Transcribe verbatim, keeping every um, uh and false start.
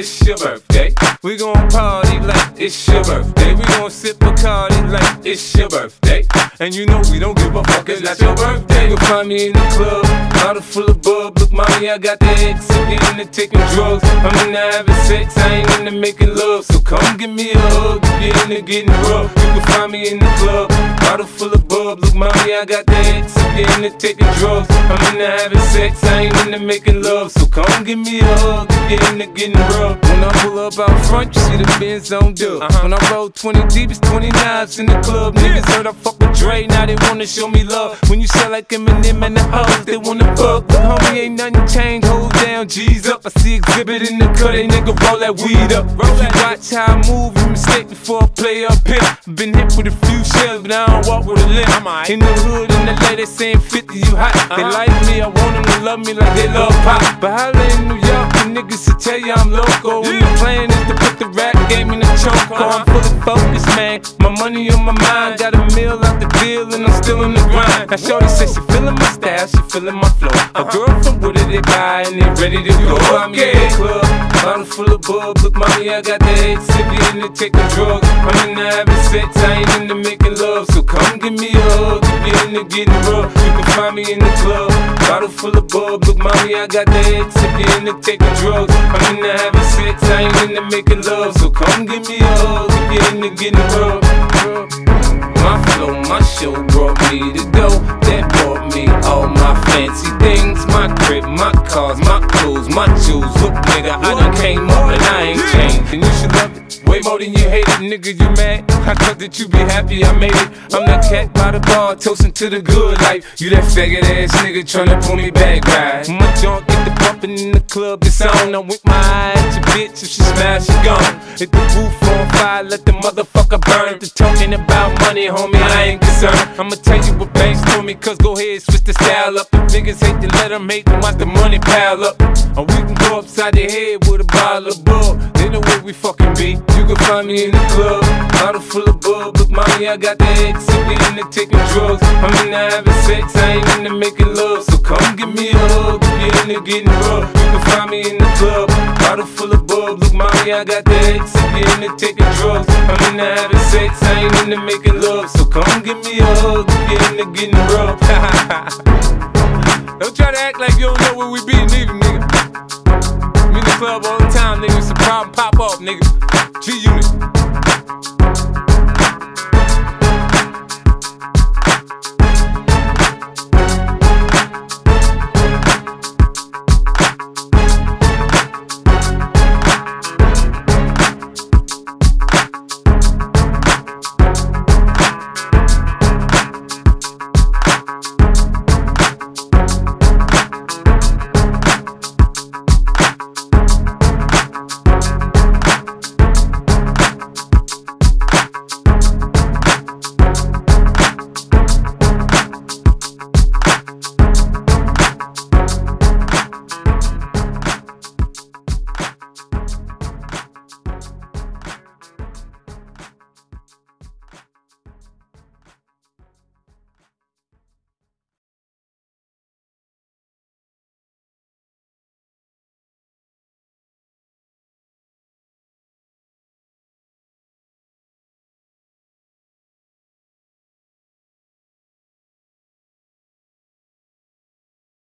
it's your birthday. We gon' party like it's your birthday. We gon' sip Bacardi like it's your birthday. And you know we don't give a fuck, it's not your birthday. You'll find me in the club, bottle full of bub. Look, mommy, I got the X, I'm into taking drugs. I'm into having sex, I ain't into making love. So come give me a hug, if you're into getting rough. You can find me in the club, bottle full of bub. Look, mommy, I got the X, I'm into taking drugs. I'm into having sex, I ain't into making love. So come give me a hug, if you're into getting rough. When I pull up out front, you see the Benz on dub. Uh-huh. When I roll twenty deep, it's twenty knives in the club. Niggas heard I fuck with Dre, now they wanna show me love. When you sell like Eminem and the hoes, they wanna fuck. But homie, ain't nothing changed, hold down, G's up. I see exhibit in the cut, they nigga roll that weed up. If you watch how I move, you mistake before I play up here. Been hit with a few shells, but I don't walk with a limp. In the hood, in the lady saying fifty, you hot. They like me, I want them to love me like they love pop. But holla in New York, the niggas to tell you I'm loco. When the plan is to put the rap game in the choke. I'm fully focused, man. My money on my mind, got a meal out the deal, and I'm still in the grind. Now shorty says she feeling my style, she feeling my flow. A girl from Wooded, they buy and they ready to go. I'm in the club, bottle full of bub. Look, mommy, I got the X, if you into taking drugs. I'm into having sex, I ain't into making love. So come give me a hug, if you into getting rough. You can find me in the club, bottle full of bub. Look, mommy, I got the X, if you into taking drugs. I'm into having sex, I ain't into making love. So come give me a hug, if you into getting rough. My flow, my show brought me to go. That brought me all my fancy things. My crib, my cars, my clothes, my shoes. Look, nigga, I done came up and I ain't changed. And you should love it way more than you hate it. Nigga, you mad? I thought that you be happy I made it. I'm that cat by the bar, toasting to the good life. You that faggot ass nigga tryna pull me back, right? My junk get the bumpin' in the club, it's on. I'm with my eye at your bitch, if she smash, she gone. Hit the roof on fire, let the motherfucker burn. If they're talking about money, homie, I ain't concerned. I'ma tell you what banks told me, cause go ahead, switch the style up. If niggas hate to let them hate them, watch the money pile up. Or we can go upside the head with a bottle of bub. They know where we fucking be. You can find me in the club, bottle full of bub. Look, mommy, I got the X, if you into taking drugs. I'm into having sex, I ain't into making love. So come give me a hug, if you into getting rough. You can find me in the club, bottle full of bub. Look, mommy, I got the X, if you into taking drugs. I'm into having sex, I ain't into making love. So come give me a hug, if you into getting rough. Don't try to act like you don't know where we be, neither, nigga. I'm in the club all the time, nigga. It's a problem, pop up, nigga. G-Unit.